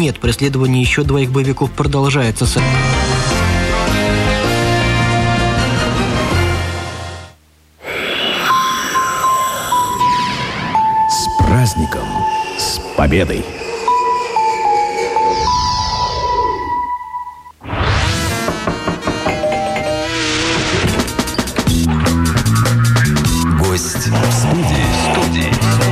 нет, преследование еще двоих боевиков продолжается. С праздником, с победой! Гость в студии.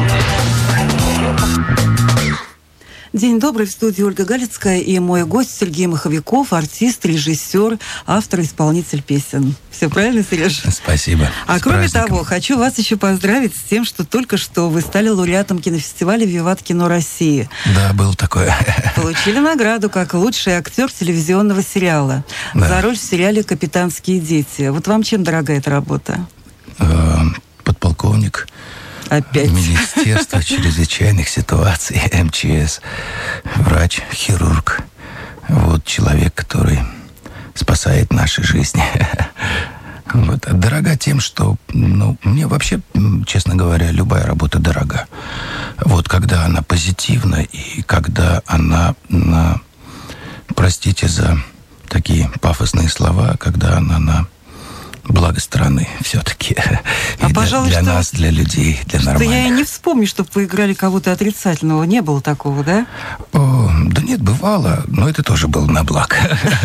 День добрый, в студии Ольга Галицкая и мой гость Сергей Маховиков, артист, режиссер, автор, исполнитель песен. Все правильно, Сереж? Спасибо. А кроме того, хочу вас еще поздравить с тем, что только что вы стали лауреатом кинофестиваля «Виват Кино России». Да, было такое. Получили награду как лучший актер телевизионного сериала за роль в сериале «Капитанские дети». Вот вам чем дорога эта работа? Подполковник. Опять. Министерство чрезвычайных ситуаций, МЧС, врач, хирург. Вот человек, который спасает наши жизни. Вот. Дорога тем, что, мне вообще, честно говоря, любая работа дорога. Вот когда она позитивна и когда она, простите за такие пафосные слова, когда она на благо страны все-таки. А и пожалуй, для нас, для людей, для нормальных. Я и не вспомню, чтобы вы играли кого-то отрицательного. Не было такого, да? Да нет, бывало, но это тоже было на благо.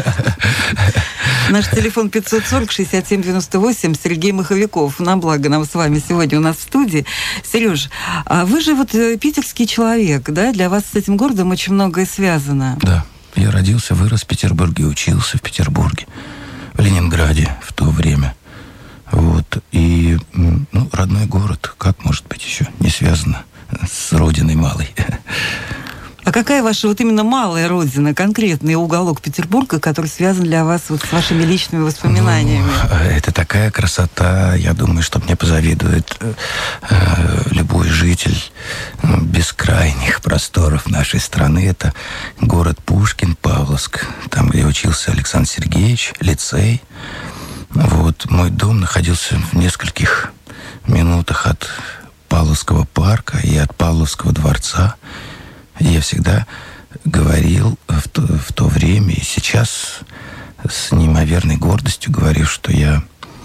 Наш телефон 540-67-98, Сергей Маховиков. На благо нам с вами сегодня у нас в студии. Сереж, а вы же вот питерский человек, да? Для вас с этим городом очень многое связано. Да, я родился, вырос в Петербурге, учился в Петербурге. В Ленинграде в то время. Вот. И, родной город, как может быть еще не связано с родиной малой? А какая ваша вот именно малая родина, конкретный уголок Петербурга, который связан для вас вот с вашими личными воспоминаниями? Это такая красота, я думаю, что мне позавидует любой житель бескрайних просторов нашей страны. Это город Пушкин, Павловск, там, где учился Александр Сергеевич, лицей. Вот. Мой дом находился в нескольких минутах от Павловского парка и от Павловского дворца. Я всегда говорил в то время и сейчас с неимоверной гордостью говорю, что я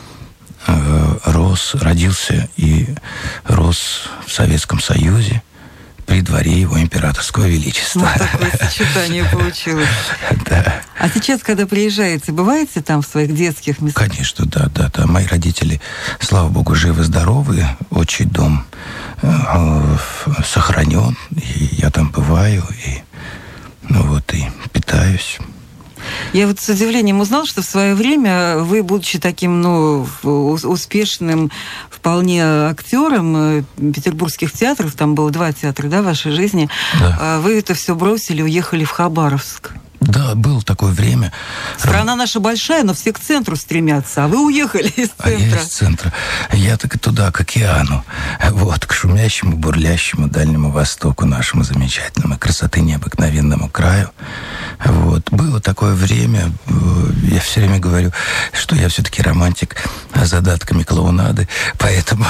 родился и рос в Советском Союзе при дворе его императорского величества. Вот такое сочетание получилось. Да. А сейчас, когда приезжаете, бываете там в своих детских местах? Конечно, да. Мои родители, слава богу, живы-здоровы. Отчий дом сохранен. И я там бываю и питаюсь. Я вот с удивлением узнала, что в свое время вы, будучи таким, успешным вполне актером петербургских театров, там было 2 театра, да, в вашей жизни, да. Вы это все бросили, уехали в Хабаровск. Да, было такое время. Страна наша большая, но все к центру стремятся, а вы уехали из центра. А я из центра. Я так и туда, к океану. Вот, к шумящему, бурлящему Дальнему Востоку, нашему замечательному, красоты необыкновенному краю. Вот. Было такое время, я все время говорю, что я все-таки романтик с задатками клоунады, поэтому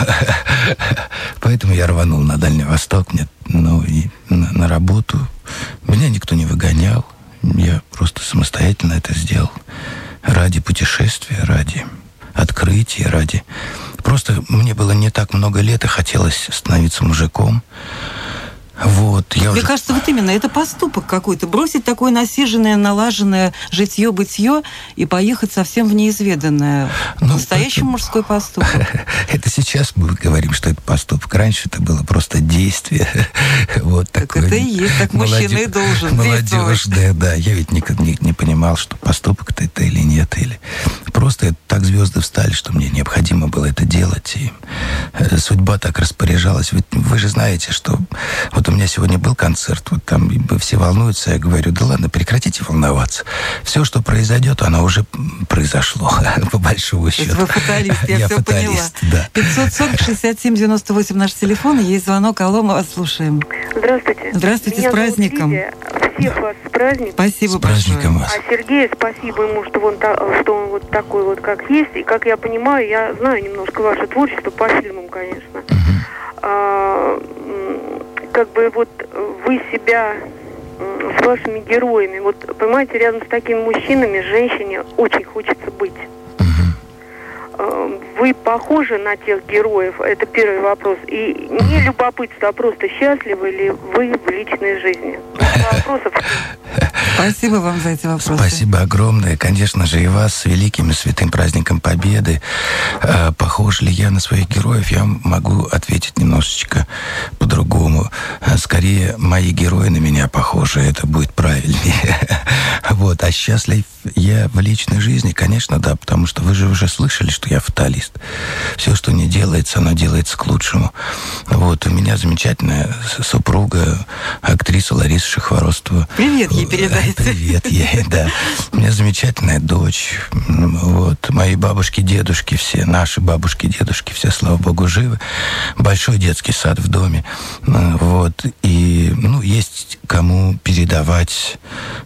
я рванул на Дальний Восток, и на работу. Меня никто не выгонял. Я просто самостоятельно это сделал. Ради путешествия, ради открытия, ради... Просто мне было не так много лет, и хотелось становиться мужиком. Вот, Мне кажется, вот именно это поступок какой-то. Бросить такое насиженное, налаженное житье-бытье и поехать совсем в неизведанное. Настоящий мужской поступок. Это сейчас мы говорим, что это поступок. Раньше это было просто действие. Вот так такое. Это и есть, так мужчина и должен молодежное, да. Я ведь никогда не понимал, что поступок-то это или нет. Или просто так звезды встали, что мне необходимо было это делать. И судьба так распоряжалась. Вы же знаете, что... Вот у меня сегодня был концерт, вот там все волнуются, я говорю, да ладно, прекратите волноваться. Все, что произойдет, оно уже произошло, по большому счету. Вы фаталист, я все фаталист, поняла. Да. 540-67-98 наш телефон, есть звонок, алло, мы вас слушаем. Здравствуйте. Здравствуйте, Меня с праздником. Лидия. Всех вас с праздником. Спасибо с праздником большое. вас. А Сергею спасибо ему, что он вот такой вот, как есть. И как я понимаю, я знаю немножко ваше творчество по фильмам, конечно. Угу. Как бы вот вы себя с вашими героями. Вот, понимаете, рядом с такими мужчинами женщине очень хочется быть. Вы похожи на тех героев? Это первый вопрос. И не любопытство, а просто счастливы ли вы в личной жизни? Вопросов. Спасибо вам за эти вопросы. Спасибо огромное. Конечно же, и вас с великим и святым праздником Победы. Похож ли я на своих героев? Я могу ответить немножечко по-другому. Скорее, мои герои на меня похожи. Это будет правильнее. Вот. А счастлив я в личной жизни? Конечно, да, потому что вы же уже слышали, что я фаталист. Все, что не делается, оно делается к лучшему. Вот. У меня замечательная супруга, актриса Лариса Шахворостова. Привет ей передайте. Привет ей, да. У меня замечательная дочь. Вот. Мои бабушки, дедушки все, наши бабушки, дедушки, все, слава богу, живы. Большой детский сад в доме. Вот. И, есть кому передавать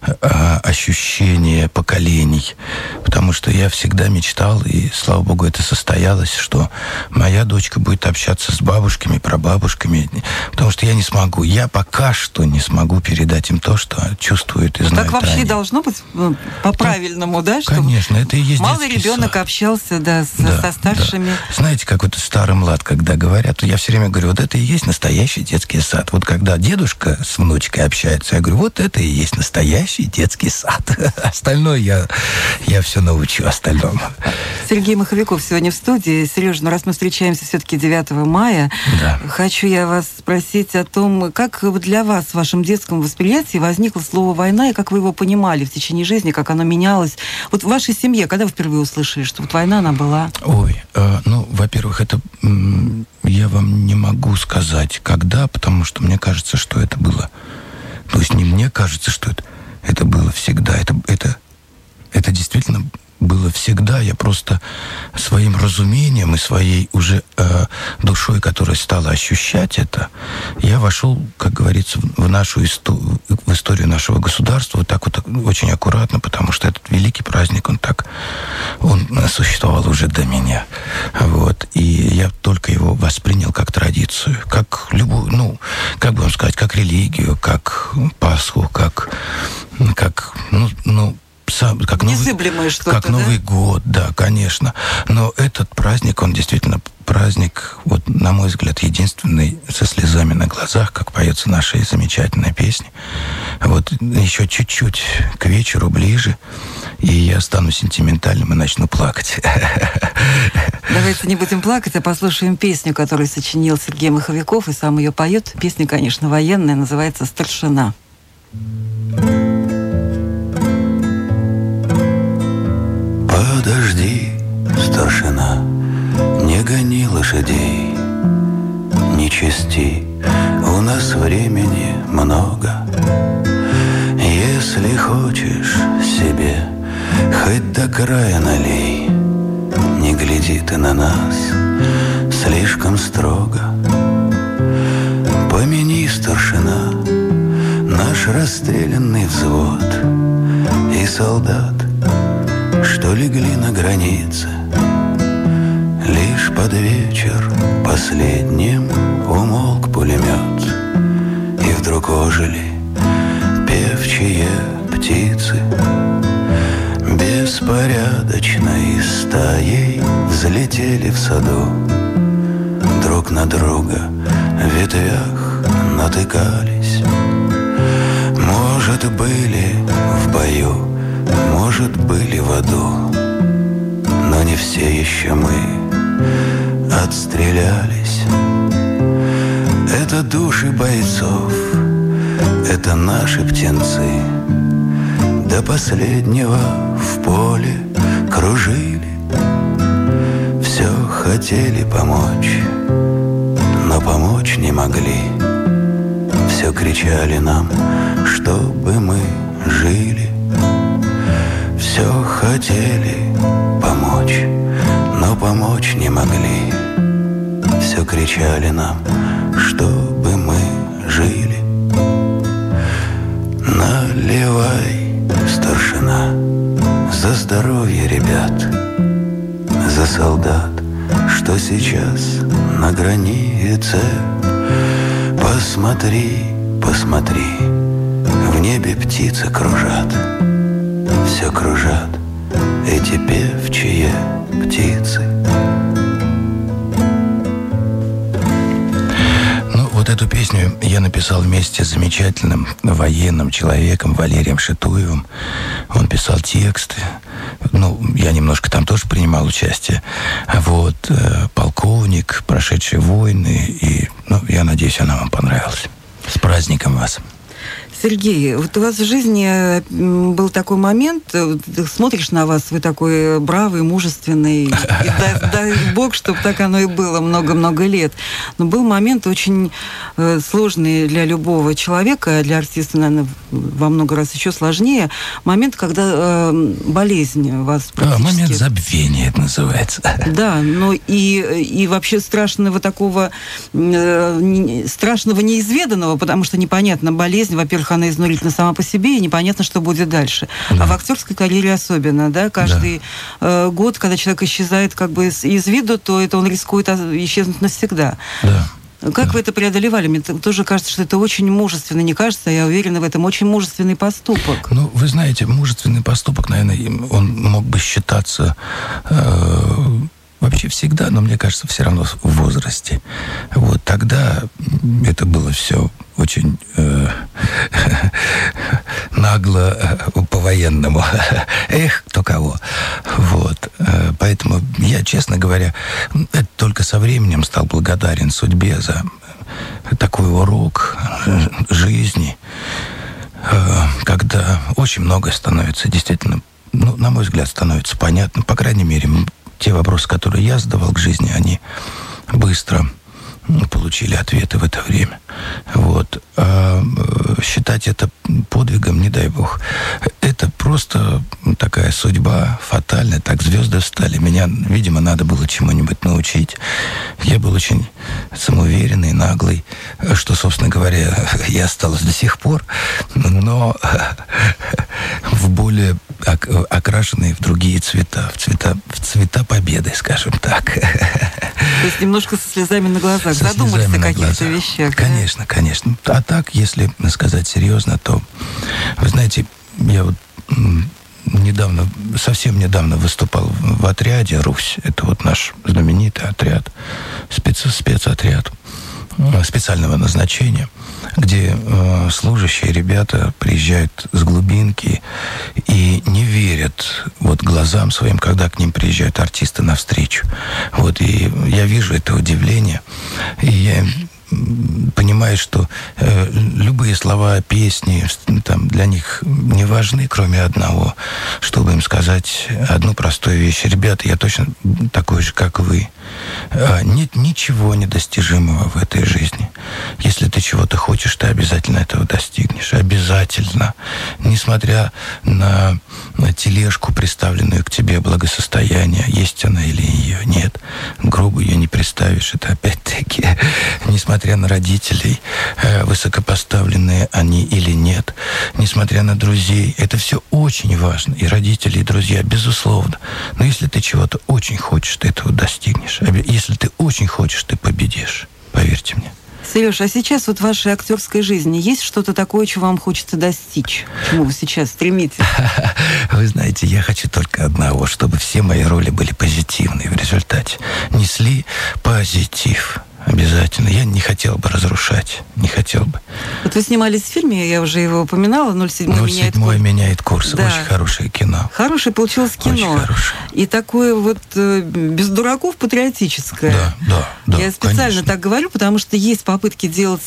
ощущения поколений. Потому что я всегда мечтал, и, слава богу, это состоялось, что моя дочка будет общаться с бабушками, прабабушками. Потому что я не смогу. Я пока что не смогу передать им то, что чувствуют и знают. Так вообще они. Должно быть по-правильному, да? Конечно, это и есть малый детский ребенок сад. Общался, со старшими. Да. Знаете, как вот старый млад, когда говорят, я все время говорю, вот это и есть настоящий детский сад. Вот когда дедушка с внучкой общается, я говорю, вот это и есть настоящий детский сад. Остальное я все научу остальному. Сергей Маховиков сегодня в студии. Сережа, раз мы встречаемся все-таки 9 мая, да. Хочу я вас спросить о том, как для вас в вашем детском восприятии возникло слово «война», и как вы его понимали в течение жизни, как оно менялось. Вот в вашей семье, когда вы впервые услышали, что вот война, она была? Во-первых, это я вам не могу сказать, когда, потому что мне кажется, что это было... То есть не мне кажется, что это было всегда. Это действительно было всегда. Я просто своим разумением и своей уже душой, которая стала ощущать это, я вошел, как говорится, в нашу в историю нашего государства вот так вот очень аккуратно, потому что этот великий праздник, он существовал уже до меня. Вот. И я только его воспринял как традицию, как любую, как бы вам сказать, как религию, как Пасху, как незыблемое что-то, как Новый год, да, конечно. Но этот праздник, он действительно праздник, вот, на мой взгляд, единственный со слезами на глазах, как поется наша замечательная песня. Вот еще чуть-чуть к вечеру ближе, и я стану сентиментальным и начну плакать. Давайте не будем плакать, а послушаем песню, которую сочинил Сергей Маховиков, и сам ее поет. Песня, конечно, военная, называется «Старшина». Подожди, старшина, не гони лошадей, не чести, у нас времени много. Если хочешь себе, хоть до края налей, не гляди ты на нас слишком строго. Помяни, старшина, наш расстрелянный взвод и солдат, что легли на границе. Лишь под вечер последним умолк пулемет, и вдруг ожили певчие птицы. Беспорядочной стаей взлетели в саду, друг на друга в ветвях натыкались. Может, были в бою, может, были в аду, но не все еще мы отстрелялись. Это души бойцов, это наши птенцы, до последнего в поле кружили. Все хотели помочь, но помочь не могли. Все кричали нам, чтобы мы жили. Все хотели помочь, но помочь не могли. Все кричали нам, чтобы мы жили. Наливай, старшина, за здоровье ребят, за солдат, что сейчас на границе. Посмотри, посмотри, в В небе птицы кружат, все кружат эти певчие птицы. Вот эту песню я написал вместе с замечательным военным человеком Валерием Шитуевым. Он писал тексты. Я немножко там тоже принимал участие. Полковник, прошедший войны. И, я надеюсь, она вам понравилась. С праздником вас! Сергей, вот у вас в жизни был такой момент, ты смотришь на вас, вы такой бравый, мужественный, и дай бог, чтобы так оно и было много-много лет. Но был момент очень сложный для любого человека, для артиста, наверное, во много раз еще сложнее, момент, когда болезнь вас практически... момент забвения это называется. Да, и вообще страшного такого, страшного неизведанного, потому что непонятно, болезнь, во-первых, она изнурительна сама по себе, и непонятно, что будет дальше. Да. А в актерской карьере особенно, да, каждый год, когда человек исчезает как бы из виду, то это он рискует исчезнуть навсегда. Да. Как вы это преодолевали? Мне тоже кажется, что это очень мужественный, не кажется, я уверена в этом, очень мужественный поступок. Вы знаете, мужественный поступок, наверное, он мог бы считаться... Вообще всегда, но мне кажется, все равно в возрасте. Тогда это было все очень нагло, по-военному. Кто кого. Поэтому я, честно говоря, только со временем стал благодарен судьбе за такой урок жизни, когда очень многое становится действительно, на мой взгляд, становится понятным. По крайней мере, те вопросы, которые я задавал к жизни, они быстро получили ответы в это время. А считать это подвигом, не дай бог. Это просто такая судьба фатальная. Так звезды встали. Меня, видимо, надо было чему-нибудь научить. Я был очень самоуверенный, наглый, что, собственно говоря, и осталось до сих пор, но в более окрашенные в другие цвета, в цвета победы, скажем так. То есть немножко со слезами на глазах, задумались о каких-то вещах. Конечно, конечно. А так, если сказать серьезно, то, вы знаете, я совсем недавно выступал в отряде «Русь». Это наш знаменитый отряд, спецотряд специального назначения, где служащие ребята приезжают с глубинки и не верят глазам своим, когда к ним приезжают артисты навстречу. И я вижу это удивление, и я понимаю, что любые слова, песни для них не важны, кроме одного, чтобы им сказать одну простую вещь. Ребята, я точно такой же, как вы. Нет ничего недостижимого в этой жизни. Если ты чего-то хочешь, ты обязательно этого достигнешь. Обязательно. Несмотря на тележку, приставленную к тебе благосостояние, есть она или ее нет. Грубо ее не представишь. Это опять-таки, несмотря на родителей, высокопоставленные они или нет, несмотря на друзей, это все очень важно. И родители, и друзья, безусловно. Но если ты чего-то очень хочешь, ты этого достигнешь. Если ты очень хочешь, ты победишь. Поверьте мне. Сереж, а сейчас в вашей актерской жизни есть что-то такое, чего вам хочется достичь? К чему вы сейчас стремитесь? Вы знаете, я хочу только одного, чтобы все мои роли были позитивные в результате. Несли позитив. Обязательно. Я не хотел бы разрушать. Не хотел бы. Вы снимались в фильме, я уже его упоминала, «07 меняет курс». Да. Очень хорошее кино. Хорошее получилось кино. Очень хорошее. И такое без дураков патриотическое. Да. Я специально конечно. Так говорю, потому что есть попытки делать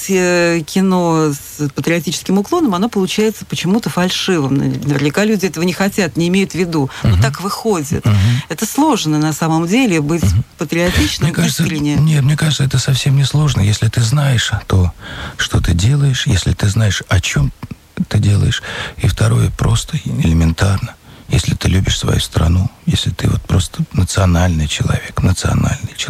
кино с патриотическим уклоном, оно получается почему-то фальшивым. Наверняка люди этого не хотят, не имеют в виду. Но так выходит. Это сложно на самом деле быть патриотичным, искренне. Нет, мне кажется, это совсем не сложно, если ты знаешь то, что ты делаешь, если ты знаешь, о чем ты делаешь. И второе, просто элементарно. Если ты любишь свою страну, если ты просто национальный человек,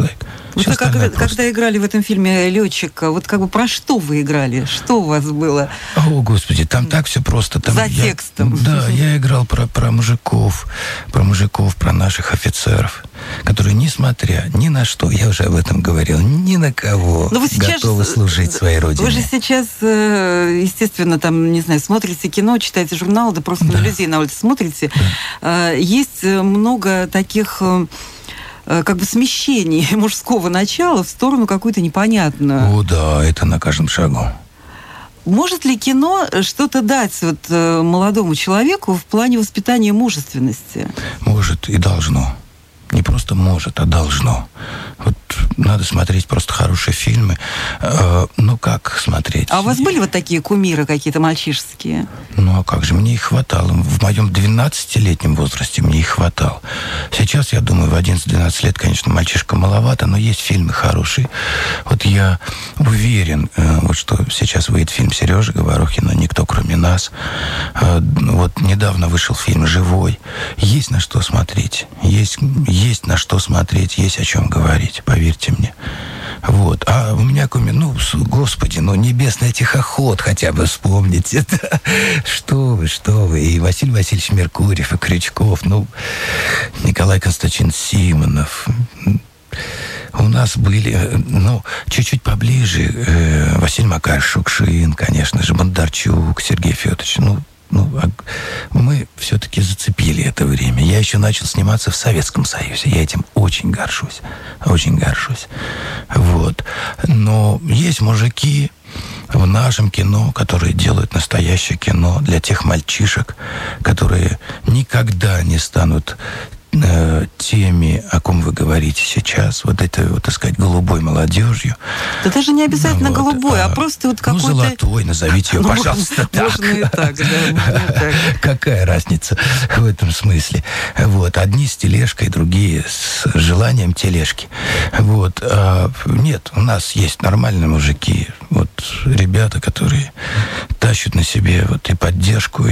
Вот вы когда играли в этом фильме «Летчика», вот как бы про что вы играли? Что у вас было? О, Господи, там так все просто. Там за текстом. Да, я играл про мужиков, про наших офицеров, которые, несмотря ни на что, я уже об этом говорил, ни на кого готовы служить своей родине. Вы же сейчас, естественно, там, не знаю, смотрите кино, читаете журналы, да просто на людей на улице смотрите. Да. Есть много таких... как бы смещений мужского начала в сторону какую-то непонятную. О, да, это на каждом шагу. Может ли кино что-то дать вот молодому человеку в плане воспитания мужественности? Может и должно. Не просто может, а должно. Вот надо смотреть просто хорошие фильмы. Ну, как смотреть? А у вас были вот такие кумиры какие-то мальчишеские? Ну, а как же? Мне их хватало. В моем 12-летнем возрасте мне их хватало. Сейчас, я думаю, в 11-12 лет, конечно, мальчишка маловато, но есть фильмы хорошие. Вот я уверен, вот что сейчас выйдет фильм Сережи Говорухина «Никто, кроме нас». Вот недавно вышел фильм «Живой». Есть на что смотреть. Есть на что смотреть, есть о чем говорить, поверьте мне. Вот. А у меня кумир, Господи, «Небесный тихоход» хотя бы вспомните. Что вы. И Василий Васильевич Меркурьев, и Крючков, Николай Константинович Симонов. У нас были, чуть-чуть поближе, Василий Макарович Шукшин, конечно же, Бондарчук, Сергей Федорович, мы все-таки зацепили это время. Я еще начал сниматься в Советском Союзе. Я этим очень горжусь. Вот. Но есть мужики в нашем кино, которые делают настоящее кино для тех мальчишек, которые никогда не станут теми, о ком вы говорите сейчас, вот это, так сказать, голубой молодежью. Да даже не обязательно голубой, а просто вот какой-то... золотой, назовите ее, пожалуйста, так. Можно и так, да. Какая разница в этом смысле? Вот, одни с тележкой, другие с желанием тележки. Вот. Нет, у нас есть нормальные мужики, вот ребята, которые тащат на себе вот и поддержку,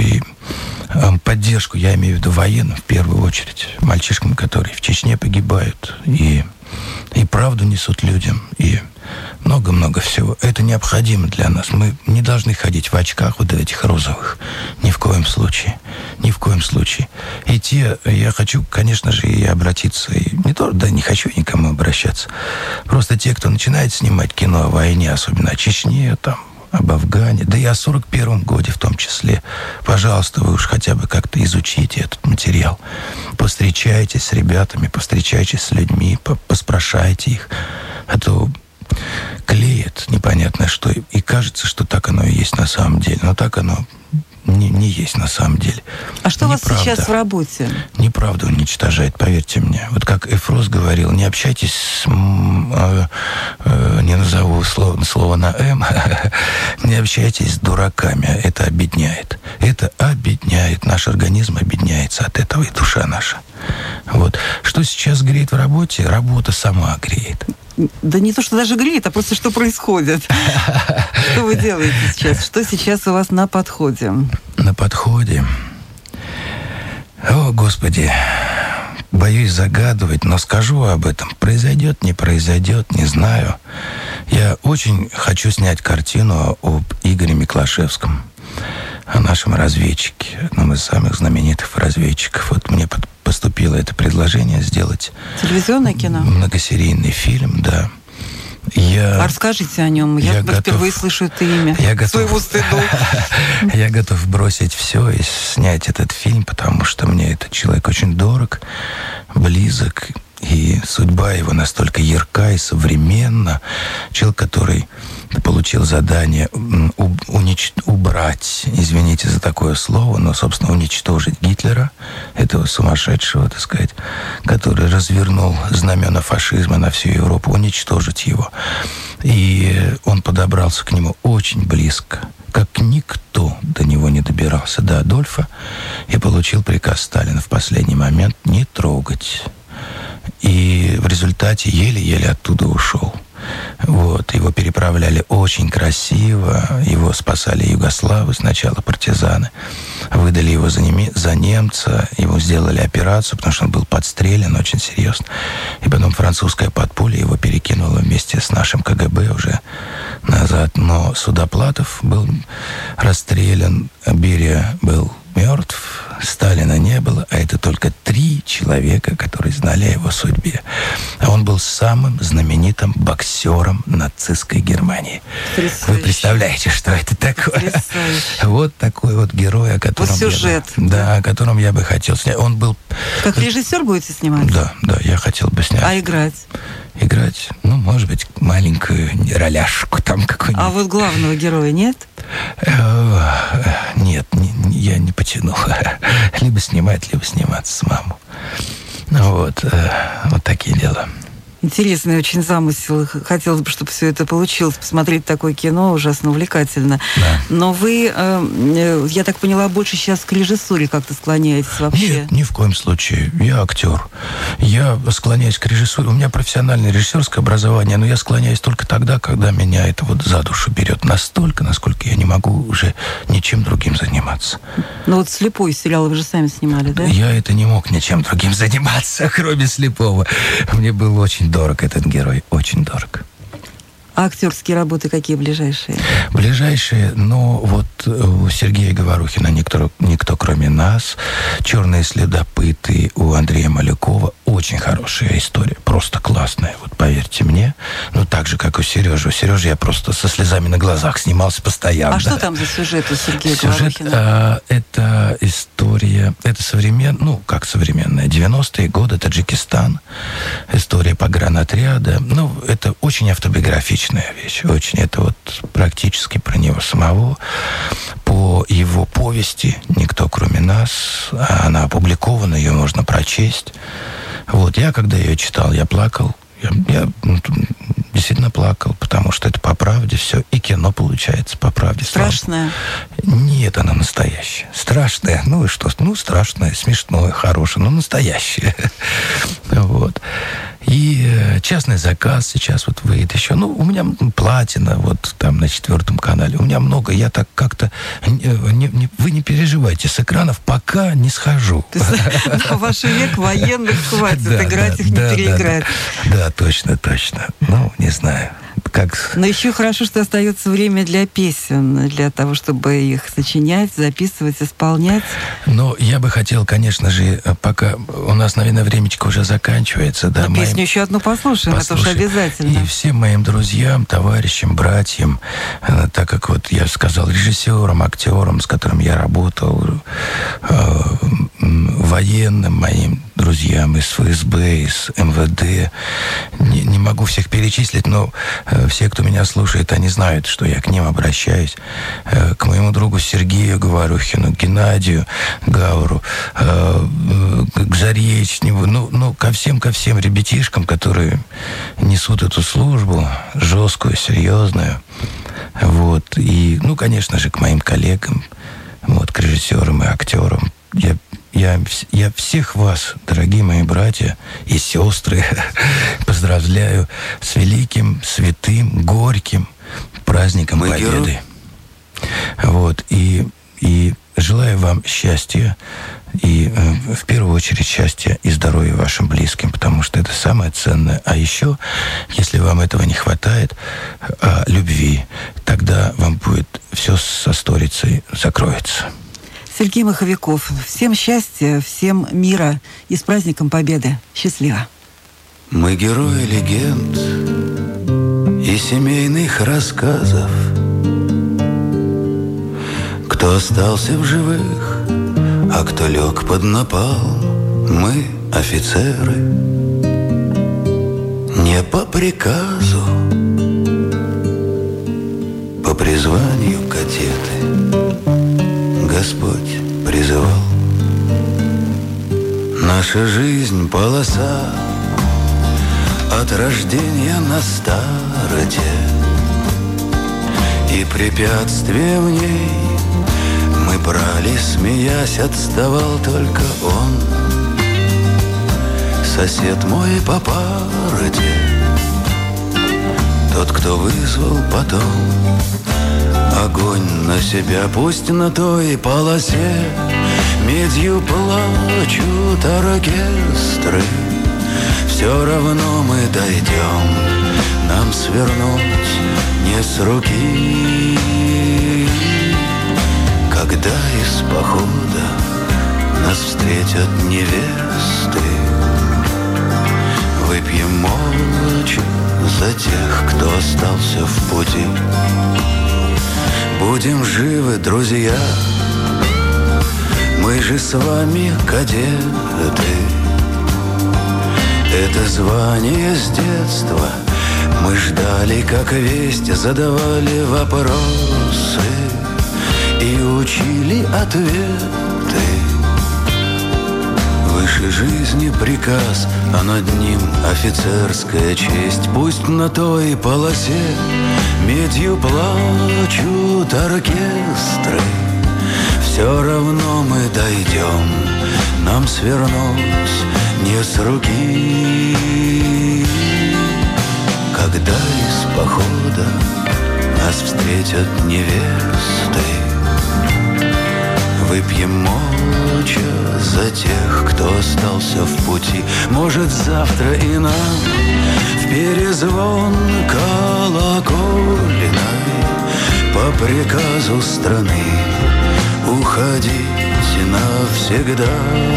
я имею в виду военным, в первую очередь, мальчишкам, которые в Чечне погибают, и правду несут людям, и много-много всего. Это необходимо для нас. Мы не должны ходить в очках вот этих розовых. Ни в коем случае. И я хочу, конечно же, и обратиться, не хочу никому обращаться. Просто те, кто начинает снимать кино о войне, особенно о Чечне, об Афгане, да и о 41-м годе в том числе. Пожалуйста, вы уж хотя бы как-то изучите этот материал. Повстречайтесь с ребятами, повстречайтесь с людьми, поспрашайте их. А то клеят непонятно что, и кажется, что так оно и есть на самом деле. Но так оно не есть на самом деле. А что у вас сейчас в работе? Неправда уничтожает, поверьте мне. Вот как Эфрос говорил, не общайтесь с... не назову слово на «М», не общайтесь с дураками. Это обедняет. Наш организм обедняется от этого, и душа наша. Вот. Что сейчас греет в работе? Работа сама греет. Да не то, что даже греет, а просто что происходит. Что вы делаете сейчас? Что сейчас у вас на подходе? На подходе? О, Господи, боюсь загадывать, но скажу об этом. Произойдет, не произойдет, не знаю. Я очень хочу снять картину об Игоре Миклашевском, о нашем разведчике, одном из самых знаменитых разведчиков. Вот мне поступило это предложение сделать телевизионное кино? Многосерийный фильм, да. А расскажите о нем. Я впервые слышу это имя. Своего стыду. Я готов бросить все и снять этот фильм, потому что мне этот человек очень дорог, близок, и судьба его настолько ярка и современна. Человек, который получил задание убрать, извините за такое слово, но, собственно, уничтожить Гитлера, этого сумасшедшего, так сказать, который развернул знамена фашизма на всю Европу, уничтожить его. И он подобрался к нему очень близко, как никто до него не добирался, до Адольфа, и получил приказ Сталина в последний момент не трогать. И в результате еле-еле оттуда ушел. Вот, его переправляли очень красиво, его спасали югославы, сначала партизаны, выдали его за немца, ему сделали операцию, потому что он был подстрелен очень серьезно. И потом французское подполье его перекинуло вместе с нашим КГБ уже назад. Но Судоплатов был расстрелян, Берия был мертв, Сталина не было, а это только 3 человека, которые знали о его судьбе. А он был самым знаменитым боксером нацистской Германии. Вы представляете, что это такое? Вот такой вот герой, о котором, сюжет. О котором я бы хотел снять. Он был... Как режиссер будете снимать? Да, я хотел бы снять. А играть? Играть, может быть, маленькую роляшку там какую-нибудь. А вот главного героя нет? Нет, я не потяну. Либо снимать, либо сниматься самому. Вот такие дела. Интересный очень замысел. Хотелось бы, чтобы все это получилось. Посмотреть такое кино ужасно увлекательно. Да. Но вы, я так поняла, больше сейчас к режиссуре как-то склоняетесь вообще? Нет, ни в коем случае. Я актер. Я склоняюсь к режиссуре. У меня профессиональное режиссерское образование, но я склоняюсь только тогда, когда меня это вот за душу берет настолько, насколько я не могу уже ничем другим заниматься. Ну вот «Слепой» сериал вы же сами снимали, да? Я это не мог ничем другим заниматься, кроме «Слепого». Мне был очень дорог этот герой, очень дорог. А актерские работы какие ближайшие? Ближайшие, вот у Сергея Говорухина «Никто кроме нас», «Черные следопыты» у Андрея Малякова. Очень хорошая история, просто классная, вот поверьте мне. Так же, как у Сережи. У Сережи я просто со слезами на глазах снимался постоянно. А что там за сюжет у Сергея Говорухина? Сюжет, это история, это современная, 90-е годы, Таджикистан, история погранотряда. Это очень автобиографичная вещь, очень. Это вот практически про него самого. По его повести «Никто кроме нас», она опубликована, ее можно прочесть. Я, когда ее читал, я плакал. Я действительно плакал, потому что это по правде все. И кино получается по правде. Страшное? Нет, оно настоящее. Страшное, страшное, смешное, хорошее, но настоящее. Вот. И «Частный заказ» сейчас выйдет еще. У меня «Платина», там на 4 канале. У меня много. Я так как-то... Вы не переживайте, с экранов пока не схожу. На ваш век военных хватит, играть их не переиграть. Да, точно. Не знаю. Но еще хорошо, что остается время для песен, для того, чтобы их сочинять, записывать, исполнять. Я бы хотел, конечно же, пока у нас, наверное, времечко уже заканчивается. Да, песню еще одну послушаем, это уж обязательно. И всем моим друзьям, товарищам, братьям, так как я сказал, режиссерам, актерам, с которыми я работал, военным моим друзьям из ФСБ, из МВД. Не могу всех перечислить, но все, кто меня слушает, они знают, что я к ним обращаюсь. К моему другу Сергею Говорухину, Геннадию Гауру, к Заречневу, ко всем ребятишкам, которые несут эту службу жесткую, серьезную. И, конечно же, к моим коллегам, к режиссерам и актерам. Я всех вас, дорогие мои братья и сестры, поздравляю с великим, святым, горьким праздником Победы. И желаю вам счастья, и в первую очередь счастья и здоровья вашим близким, потому что это самое ценное. А еще, если вам этого не хватает, любви, тогда вам будет все со сторицей закроется. Сергей Маховиков, всем счастья, всем мира и с праздником Победы. Счастливо. Мы герои легенд и семейных рассказов. Кто остался в живых, а кто лег под напалм. Мы офицеры, не по приказу, по призванию кадеты. Господь призывал. Наша жизнь полоса от рождения на старте, и препятствия в ней мы брали, смеясь, отставал только он, сосед мой по парте. тот, кто вызвал потом. Огонь на себя, пусть на той полосе медью плачут оркестры. Все равно мы дойдем, нам свернуть не с руки. Когда из похода нас встретят невесты, выпьем молча за тех, кто остался в пути. Будем живы, друзья, мы же с вами кадеты. Это звание с детства мы ждали, как весть, задавали вопросы и учили ответы. Выше жизни приказ, а над ним офицерская честь. Пусть на той полосе медью плачут оркестры, все равно мы дойдем, нам свернуть не с руки. Когда из похода нас встретят невесты, выпьем молча за тех, кто остался в пути. Может, завтра и нам в перезвон колокольной по приказу страны уходить навсегда.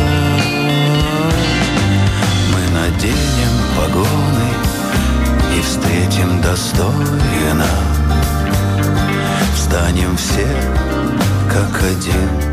Мы наденем погоны и встретим достойно. Встанем все как один